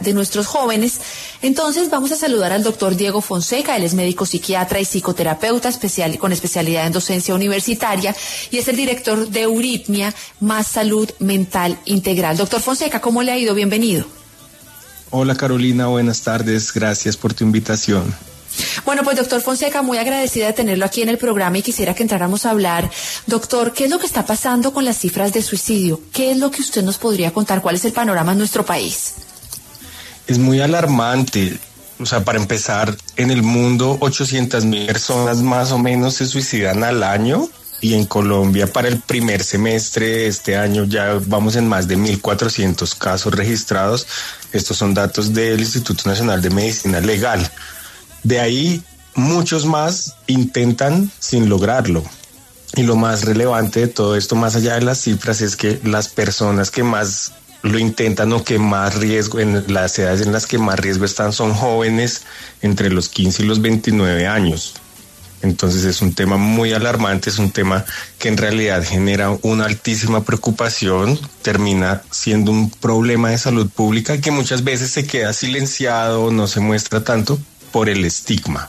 de nuestros jóvenes. Entonces vamos a saludar al doctor Diego Fonseca. Él es médico psiquiatra y psicoterapeuta con especialidad en docencia universitaria y es el director de Euritmia Más Salud Mental Integral. Doctor Fonseca, ¿cómo le ha ido? Bienvenido. Hola Carolina, buenas tardes, gracias por tu invitación. Bueno, pues doctor Fonseca, muy agradecida de tenerlo aquí en el programa y quisiera que entráramos a hablar. Doctor, ¿qué es lo que está pasando con las cifras de suicidio? ¿Qué es lo que usted nos podría contar? ¿Cuál es el panorama en nuestro país? Es muy alarmante. O sea, para empezar, en el mundo 800,000 personas más o menos se suicidan al año y en Colombia para el primer semestre de este año ya vamos en más de 1.400 casos registrados. Estos son datos del Instituto Nacional de Medicina Legal. De ahí, muchos más intentan sin lograrlo. Y lo más relevante de todo esto, más allá de las cifras, es que las personas que más lo intentan o que más riesgo, en las edades en las que más riesgo están, son jóvenes entre los 15 y los 29 años. Entonces es un tema muy alarmante, es un tema que en realidad genera una altísima preocupación, termina siendo un problema de salud pública que muchas veces se queda silenciado, no se muestra tanto por el estigma.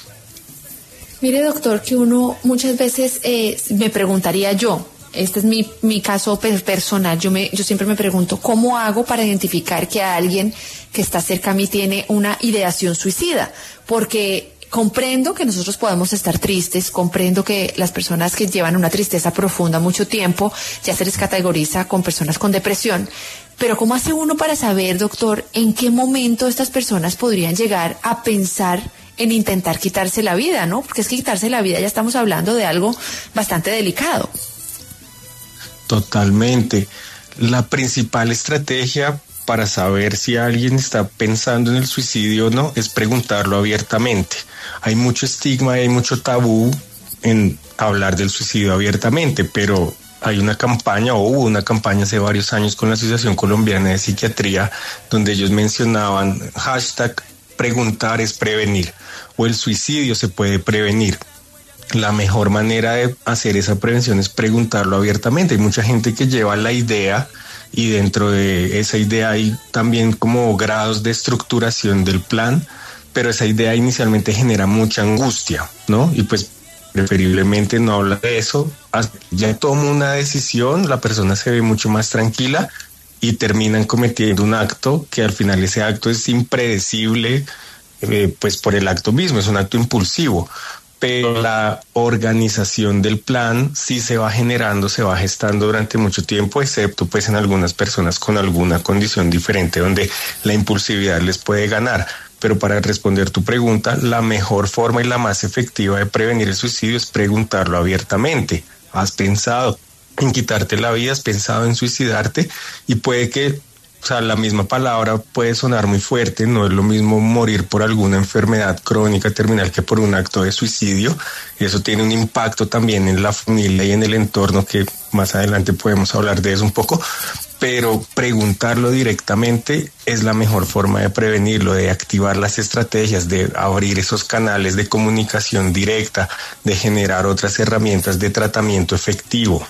Mire, doctor, que uno muchas veces me preguntaría yo, este es mi caso personal, yo siempre me pregunto, ¿cómo hago para identificar que alguien que está cerca a mí tiene una ideación suicida? Porque comprendo que nosotros podemos estar tristes, comprendo que las personas que llevan una tristeza profunda mucho tiempo ya se les categoriza con personas con depresión, pero ¿cómo hace uno para saber, doctor, en qué momento estas personas podrían llegar a pensar en intentar quitarse la vida, ¿no? Porque es que quitarse la vida ya estamos hablando de algo bastante delicado. Totalmente. La principal estrategia para saber si alguien está pensando en el suicidio o no es preguntarlo abiertamente. Hay mucho estigma y hay mucho tabú en hablar del suicidio abiertamente, pero hay una campaña, o hubo una campaña hace varios años con la Asociación Colombiana de Psiquiatría, donde ellos mencionaban hashtag preguntar es prevenir, o el suicidio se puede prevenir. La mejor manera de hacer esa prevención es preguntarlo abiertamente. Hay mucha gente que lleva la idea y dentro de esa idea hay también como grados de estructuración del plan, pero esa idea inicialmente genera mucha angustia, ¿no? Y pues preferiblemente no habla de eso. Ya toma una decisión, la persona se ve mucho más tranquila y terminan cometiendo un acto que al final ese acto es impredecible, pues por el acto mismo, es un acto impulsivo. Pero la organización del plan sí se va generando, se va gestando durante mucho tiempo, excepto pues en algunas personas con alguna condición diferente donde la impulsividad les puede ganar. Pero para responder tu pregunta, la mejor forma y la más efectiva de prevenir el suicidio es preguntarlo abiertamente. ¿Has pensado en quitarte la vida? ¿Has pensado en suicidarte? Y puede que, o sea, la misma palabra puede sonar muy fuerte, no es lo mismo morir por alguna enfermedad crónica terminal que por un acto de suicidio. Y eso tiene un impacto también en la familia y en el entorno, que más adelante podemos hablar de eso un poco, pero preguntarlo directamente es la mejor forma de prevenirlo, de activar las estrategias, de abrir esos canales de comunicación directa, de generar otras herramientas de tratamiento efectivo.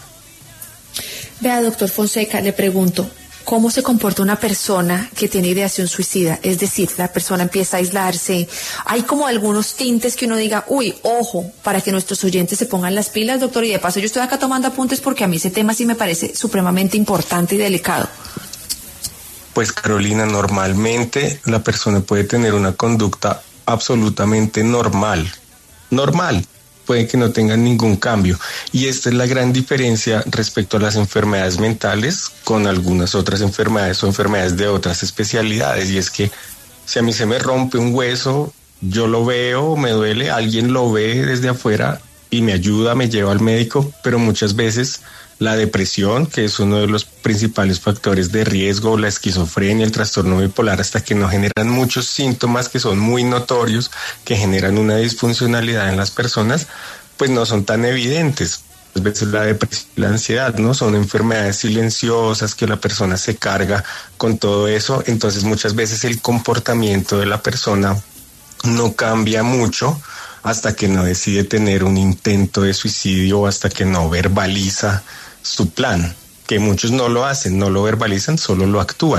Vea, doctor Fonseca, le pregunto, ¿cómo se comporta una persona que tiene ideación suicida? Es decir, la persona empieza a aislarse. Hay como algunos tintes que uno diga, uy, ojo, para que nuestros oyentes se pongan las pilas, doctor. Y de paso, yo estoy acá tomando apuntes porque a mí ese tema sí me parece supremamente importante y delicado. Pues Carolina, normalmente la persona puede tener una conducta absolutamente normal. Puede que no tengan ningún cambio. Y esta es la gran diferencia respecto a las enfermedades mentales con algunas otras enfermedades o enfermedades de otras especialidades. Y es que si a mí se me rompe un hueso, yo lo veo, me duele, alguien lo ve desde afuera y me ayuda, me lleva al médico, pero muchas veces la depresión, que es uno de los principales factores de riesgo, la esquizofrenia, el trastorno bipolar, hasta que no generan muchos síntomas que son muy notorios, que generan una disfuncionalidad en las personas, pues no son tan evidentes. A veces la depresión y la ansiedad, ¿no? Son enfermedades silenciosas que la persona se carga con todo eso, entonces muchas veces el comportamiento de la persona no cambia mucho hasta que no decide tener un intento de suicidio o hasta que no verbaliza su plan, que muchos no lo hacen, no lo verbalizan, solo lo actúan.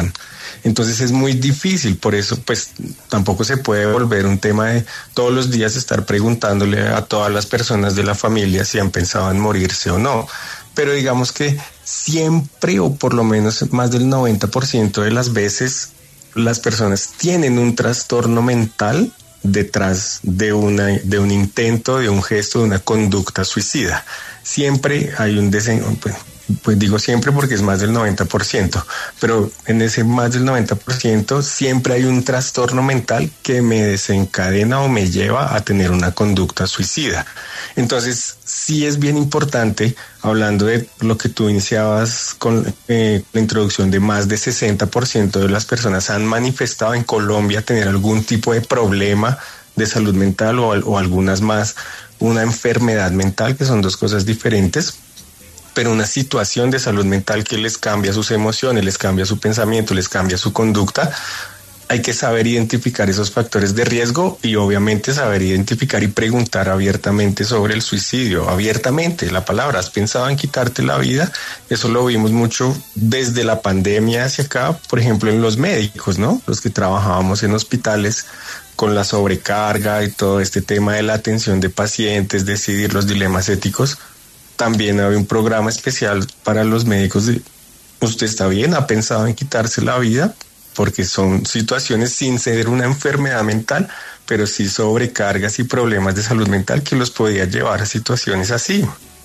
Entonces es muy difícil, por eso pues tampoco se puede volver un tema de todos los días estar preguntándole a todas las personas de la familia si han pensado en morirse o no. Pero digamos que siempre, o por lo menos más del 90% de las veces, las personas tienen un trastorno mental detrás de un intento, de un gesto, de una conducta suicida. Siempre hay un pues digo siempre porque es más del 90%, pero en ese más del 90% siempre hay un trastorno mental que me desencadena o me lleva a tener una conducta suicida. Entonces, sí es bien importante, hablando de lo que tú iniciabas con la introducción de más de 60% de las personas han manifestado en Colombia tener algún tipo de problema de salud mental o algunas más una enfermedad mental, que son dos cosas diferentes, pero una situación de salud mental que les cambia sus emociones, les cambia su pensamiento, les cambia su conducta. Hay que saber identificar esos factores de riesgo y obviamente saber identificar y preguntar abiertamente sobre el suicidio. Abiertamente, la palabra, ¿has pensado en quitarte la vida? Eso lo vimos mucho desde la pandemia hacia acá, por ejemplo, en los médicos, ¿no? Los que trabajábamos en hospitales con la sobrecarga y todo este tema de la atención de pacientes, decidir los dilemas éticos. También había un programa especial para los médicos de ¿usted está bien? ¿Ha pensado en quitarse la vida? Porque son situaciones sin ser una enfermedad mental, pero sí sobrecargas y problemas de salud mental que los podía llevar a situaciones así.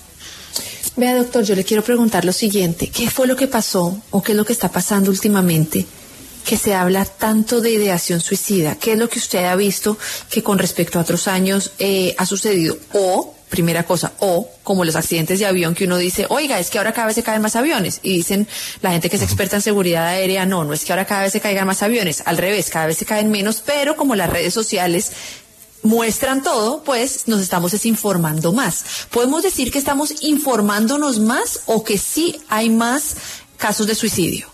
Vea, doctor, yo le quiero preguntar lo siguiente. ¿Qué fue lo que pasó o qué es lo que está pasando últimamente que se habla tanto de ideación suicida? ¿Qué es lo que usted ha visto que con respecto a otros años ha sucedido? O, primera cosa, o como los accidentes de avión que uno dice, oiga, es que ahora cada vez se caen más aviones. Y dicen la gente que es experta en seguridad aérea, no es que ahora cada vez se caigan más aviones. Al revés, cada vez se caen menos, pero como las redes sociales muestran todo, pues nos estamos desinformando más. ¿Podemos decir que estamos informándonos más o que sí hay más casos de suicidio?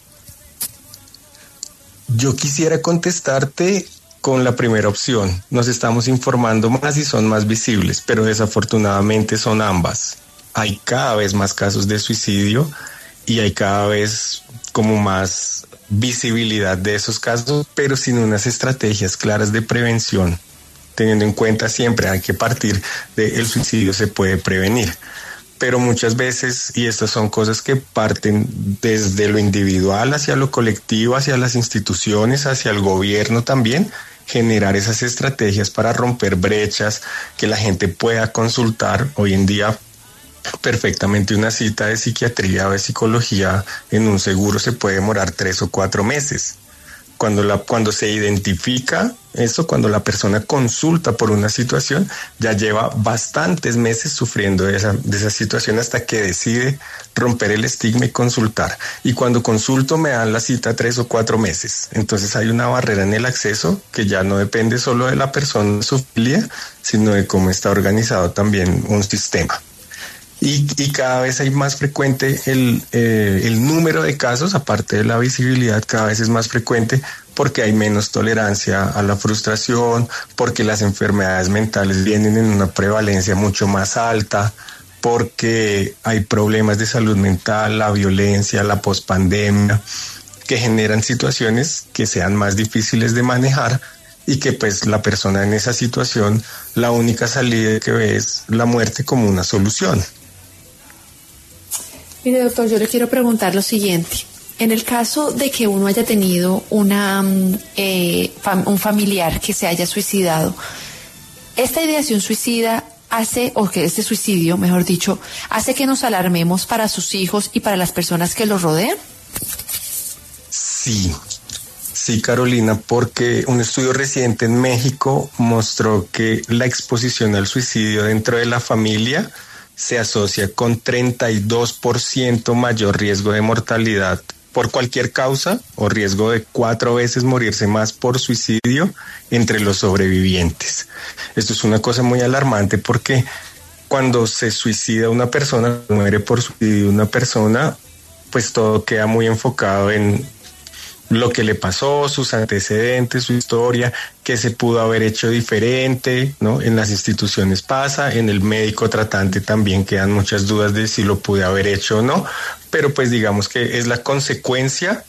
Yo quisiera contestarte con la primera opción. Nos estamos informando más y son más visibles, pero desafortunadamente son ambas. Hay cada vez más casos de suicidio y hay cada vez como más visibilidad de esos casos, pero sin unas estrategias claras de prevención. Teniendo en cuenta siempre hay que partir de el suicidio se puede prevenir. Pero muchas veces, y estas son cosas que parten desde lo individual hacia lo colectivo, hacia las instituciones, hacia el gobierno también, generar esas estrategias para romper brechas, que la gente pueda consultar. Hoy en día perfectamente una cita de psiquiatría o de psicología en un seguro se puede demorar 3 o 4 meses. Cuando se identifica eso, cuando la persona consulta por una situación, ya lleva bastantes meses sufriendo de esa situación hasta que decide romper el estigma y consultar. Y cuando consulto me dan la cita 3 o 4 meses. Entonces hay una barrera en el acceso que ya no depende solo de la persona, su familia, sino de cómo está organizado también un sistema. Y cada vez hay más frecuente el número de casos, aparte de la visibilidad, cada vez es más frecuente porque hay menos tolerancia a la frustración, porque las enfermedades mentales vienen en una prevalencia mucho más alta, porque hay problemas de salud mental, la violencia, la pospandemia, que generan situaciones que sean más difíciles de manejar y que pues la persona en esa situación, la única salida que ve es la muerte como una solución. Mire, doctor, yo le quiero preguntar lo siguiente. En el caso de que uno haya tenido un familiar que se haya suicidado, ¿esta ideación suicida hace, o que este suicidio, mejor dicho, hace que nos alarmemos para sus hijos y para las personas que los rodean? Sí, Carolina, porque un estudio reciente en México mostró que la exposición al suicidio dentro de la familia se asocia con 32% mayor riesgo de mortalidad por cualquier causa o riesgo de 4 veces morirse más por suicidio entre los sobrevivientes. Esto es una cosa muy alarmante porque cuando se suicida una persona, muere por suicidio una persona, pues todo queda muy enfocado en lo que le pasó, sus antecedentes, su historia, qué se pudo haber hecho diferente, ¿no? En las instituciones pasa, en el médico tratante también quedan muchas dudas de si lo pude haber hecho o no, pero pues digamos que es la consecuencia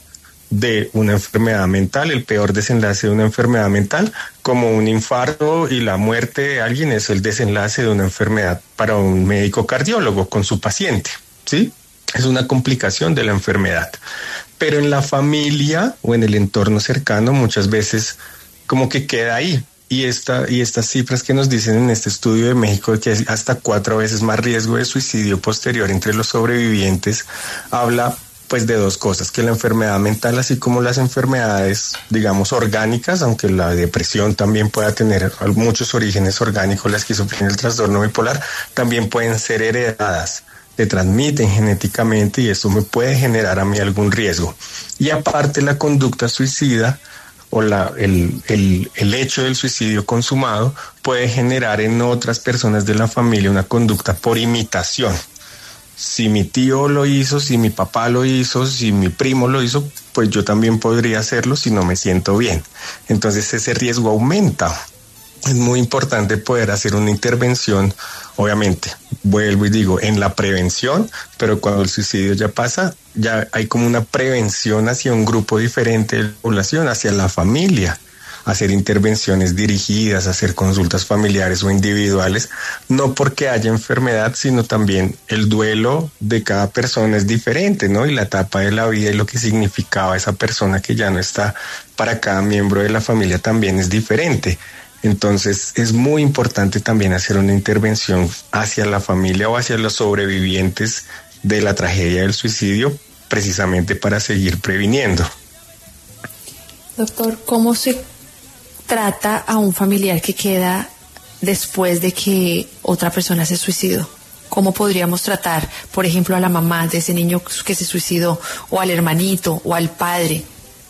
de una enfermedad mental, el peor desenlace de una enfermedad mental, como un infarto y la muerte de alguien es el desenlace de una enfermedad para un médico cardiólogo con su paciente, ¿sí? Es una complicación de la enfermedad. Pero en la familia o en el entorno cercano muchas veces como que queda ahí. Y estas cifras que nos dicen en este estudio de México, que es hasta 4 veces más riesgo de suicidio posterior entre los sobrevivientes, habla pues de 2 cosas, que la enfermedad mental, así como las enfermedades, digamos, orgánicas, aunque la depresión también pueda tener muchos orígenes orgánicos, la esquizofrenia, el trastorno bipolar, también pueden ser heredadas, se transmiten genéticamente y eso me puede generar a mí algún riesgo. Y aparte la conducta suicida o el hecho del suicidio consumado puede generar en otras personas de la familia una conducta por imitación. Si mi tío lo hizo, si mi papá lo hizo, si mi primo lo hizo, pues yo también podría hacerlo si no me siento bien. Entonces ese riesgo aumenta. Es muy importante poder hacer una intervención, obviamente, vuelvo y digo, en la prevención, pero cuando el suicidio ya pasa, ya hay como una prevención hacia un grupo diferente de la población, hacia la familia. Hacer intervenciones dirigidas, hacer consultas familiares o individuales, no porque haya enfermedad, sino también el duelo de cada persona es diferente, ¿no? Y la etapa de la vida y lo que significaba esa persona que ya no está para cada miembro de la familia también es diferente. Entonces es muy importante también hacer una intervención hacia la familia o hacia los sobrevivientes de la tragedia del suicidio, precisamente para seguir previniendo. Doctor, ¿cómo se trata a un familiar que queda después de que otra persona se suicidó? ¿Cómo podríamos tratar, por ejemplo, a la mamá de ese niño que se suicidó, o al hermanito, o al padre?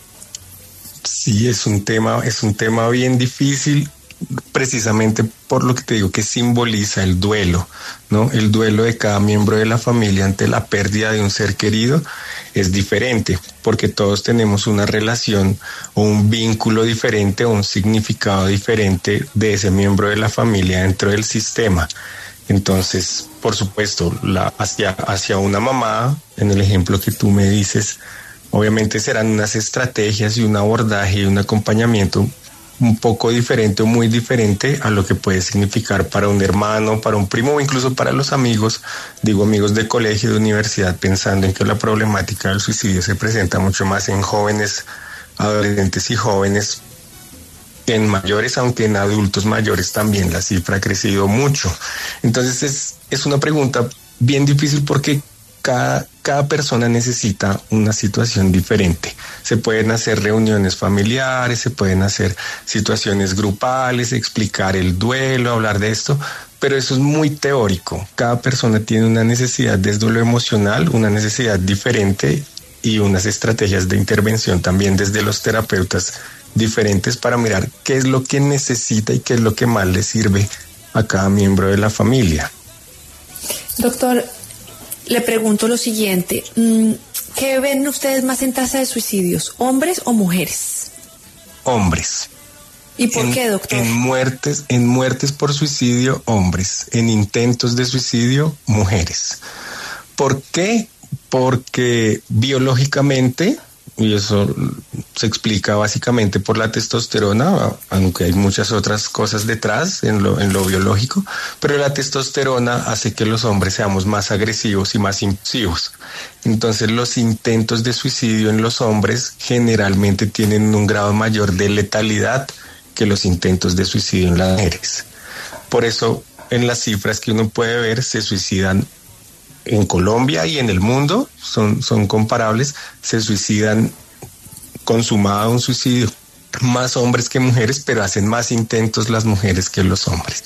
Sí, es un tema bien difícil, precisamente por lo que te digo, que simboliza el duelo, ¿no? El duelo de cada miembro de la familia ante la pérdida de un ser querido es diferente, porque todos tenemos una relación o un vínculo diferente o un significado diferente de ese miembro de la familia dentro del sistema. Entonces, por supuesto, hacia una mamá, en el ejemplo que tú me dices, obviamente serán unas estrategias y un abordaje y un acompañamiento un poco diferente o muy diferente a lo que puede significar para un hermano, para un primo o incluso para los amigos, digo amigos de colegio, de universidad, pensando en que la problemática del suicidio se presenta mucho más en jóvenes, adolescentes y jóvenes que en mayores, aunque en adultos mayores también la cifra ha crecido mucho. Entonces es una pregunta bien difícil porque cada persona necesita una situación diferente. Se pueden hacer reuniones familiares, se pueden hacer situaciones grupales, explicar el duelo, hablar de esto, pero eso es muy teórico. Cada persona tiene una necesidad desde lo emocional, una necesidad diferente y unas estrategias de intervención también desde los terapeutas diferentes para mirar qué es lo que necesita y qué es lo que más le sirve a cada miembro de la familia. Doctor, le pregunto lo siguiente, ¿qué ven ustedes más en tasa de suicidios, hombres o mujeres? Hombres. ¿Y por qué, doctor? En muertes por suicidio, hombres. En intentos de suicidio, mujeres. ¿Por qué? Porque biológicamente, y eso se explica básicamente por la testosterona, aunque hay muchas otras cosas detrás en lo biológico, pero la testosterona hace que los hombres seamos más agresivos y más impulsivos. Entonces los intentos de suicidio en los hombres generalmente tienen un grado mayor de letalidad que los intentos de suicidio en las mujeres. Por eso en las cifras que uno puede ver se suicidan en Colombia y en el mundo, son comparables, se suicidan consumado un suicidio más hombres que mujeres, pero hacen más intentos las mujeres que los hombres.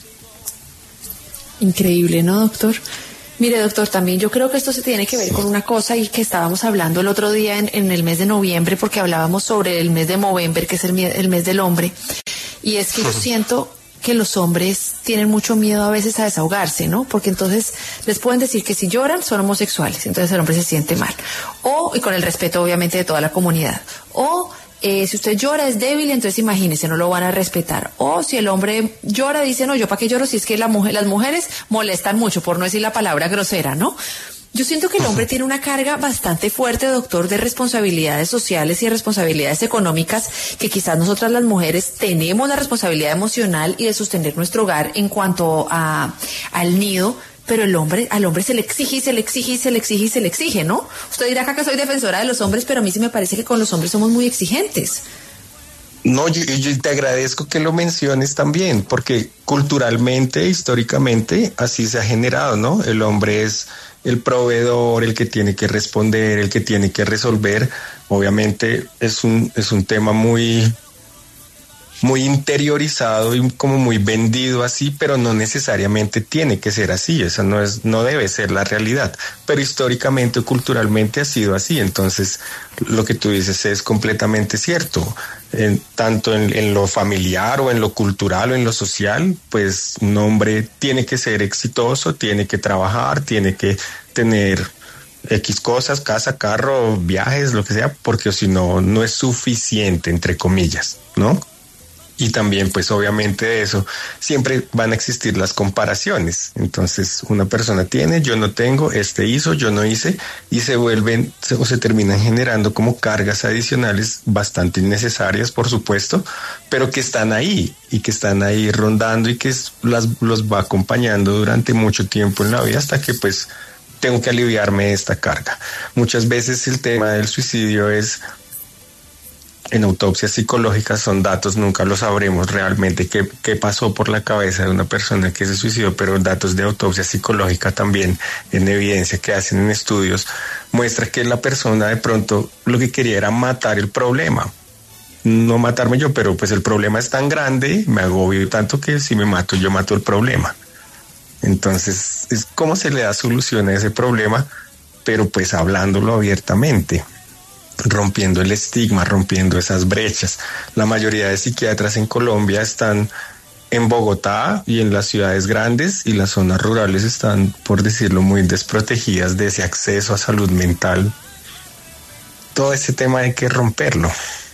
Increíble, ¿no, doctor? Mire, doctor, también yo creo que esto se tiene que ver con una cosa y que estábamos hablando el otro día en el mes de noviembre, porque hablábamos sobre el mes de Movember, que es el mes del hombre, y es que yo siento que los hombres tienen mucho miedo a veces a desahogarse, ¿no? Porque entonces les pueden decir que si lloran son homosexuales, entonces el hombre se siente mal. Y con el respeto obviamente de toda la comunidad. Si usted llora es débil, entonces imagínese, no lo van a respetar. O si el hombre llora, dice, no, yo para qué lloro si es que las mujeres molestan mucho, por no decir la palabra grosera, ¿no? Yo siento que el hombre tiene una carga bastante fuerte, doctor, de responsabilidades sociales y de responsabilidades económicas, que quizás nosotras las mujeres tenemos la responsabilidad emocional y de sostener nuestro hogar en cuanto al nido, pero al hombre se le exige y se le exige y se le exige y se le exige, ¿no? Usted dirá que soy defensora de los hombres, pero a mí sí me parece que con los hombres somos muy exigentes. No, yo te agradezco que lo menciones también, porque culturalmente, históricamente, así se ha generado, ¿no? El hombre es el proveedor, el que tiene que responder, el que tiene que resolver. Obviamente es un tema muy interiorizado y como muy vendido así, pero no necesariamente tiene que ser así. Esa no debe ser la realidad, pero históricamente o culturalmente ha sido así. Entonces, lo que tú dices es completamente cierto. Tanto en lo familiar o en lo cultural o en lo social, pues un hombre tiene que ser exitoso, tiene que trabajar, tiene que tener X cosas, casa, carro, viajes, lo que sea, porque si no, no es suficiente, entre comillas, ¿no? Y también, pues obviamente de eso siempre van a existir las comparaciones. Entonces, una persona tiene, yo no tengo, este hizo, yo no hice, y se terminan generando como cargas adicionales bastante innecesarias, por supuesto, pero que están ahí y que están ahí rondando y que los va acompañando durante mucho tiempo en la vida hasta que pues tengo que aliviarme de esta carga. Muchas veces el tema del suicidio en autopsias psicológicas son datos, nunca lo sabremos realmente qué pasó por la cabeza de una persona que se suicidó, pero datos de autopsia psicológica también en evidencia que hacen en estudios muestra que la persona de pronto lo que quería era matar el problema. No matarme yo, pero pues el problema es tan grande, me agobio tanto que si me mato, yo mato el problema. Entonces, es cómo se le da solución a ese problema, pero pues hablándolo abiertamente, rompiendo el estigma, rompiendo esas brechas. La mayoría de psiquiatras en Colombia están en Bogotá y en las ciudades grandes, y las zonas rurales están, por decirlo, muy desprotegidas de ese acceso a salud mental. Todo ese tema hay que romperlo.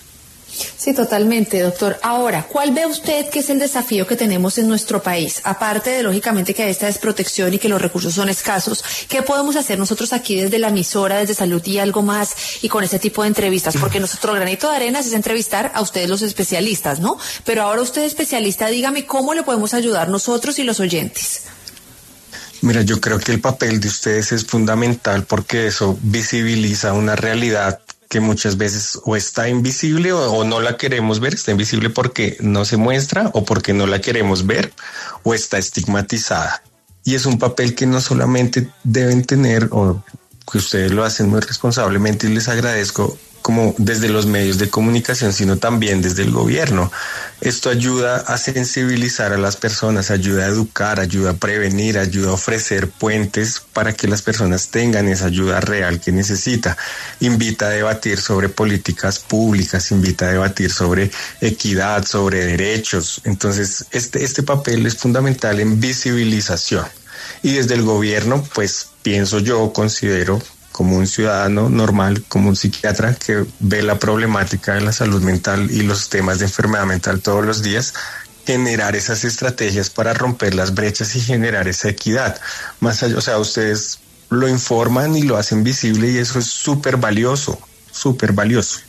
Sí, totalmente, doctor. Ahora, ¿cuál ve usted que es el desafío que tenemos en nuestro país? Aparte de, lógicamente, que hay esta desprotección y que los recursos son escasos, ¿qué podemos hacer nosotros aquí desde la emisora, desde Salud y Algo Más, y con este tipo de entrevistas? Porque nuestro granito de arena es entrevistar a ustedes los especialistas, ¿no? Pero ahora usted, especialista, dígame cómo le podemos ayudar nosotros y los oyentes. Mira, yo creo que el papel de ustedes es fundamental porque eso visibiliza una realidad que muchas veces o está invisible o no la queremos ver. Está invisible porque no se muestra o porque no la queremos ver, o está estigmatizada. Y es un papel que no solamente deben tener, o que ustedes lo hacen muy responsablemente, y les agradezco, como desde los medios de comunicación, sino también desde el gobierno. Esto ayuda a sensibilizar a las personas, ayuda a educar, ayuda a prevenir, ayuda a ofrecer puentes para que las personas tengan esa ayuda real que necesita. Invita a debatir sobre políticas públicas, invita a debatir sobre equidad, sobre derechos. Entonces, este papel es fundamental en visibilización. Y desde el gobierno, pues pienso yo, considero, como un ciudadano normal, como un psiquiatra que ve la problemática de la salud mental y los temas de enfermedad mental todos los días, generar esas estrategias para romper las brechas y generar esa equidad. Más allá, o sea, ustedes lo informan y lo hacen visible, y eso es súper valioso, súper valioso.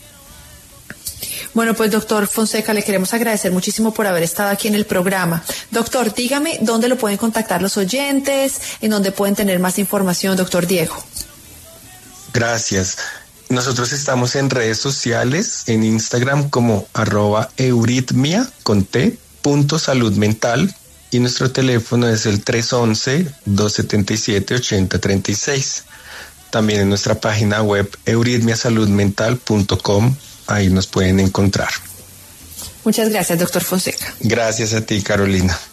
Bueno, pues doctor Fonseca, le queremos agradecer muchísimo por haber estado aquí en el programa. Doctor, dígame dónde lo pueden contactar los oyentes, en dónde pueden tener más información, doctor Diego. Gracias. Nosotros estamos en redes sociales, en Instagram como @euritmia.saludmental, y nuestro teléfono es el 311-277-8036. También en nuestra página web euritmiasaludmental.com, ahí nos pueden encontrar. Muchas gracias, doctor Fonseca. Gracias a ti, Carolina.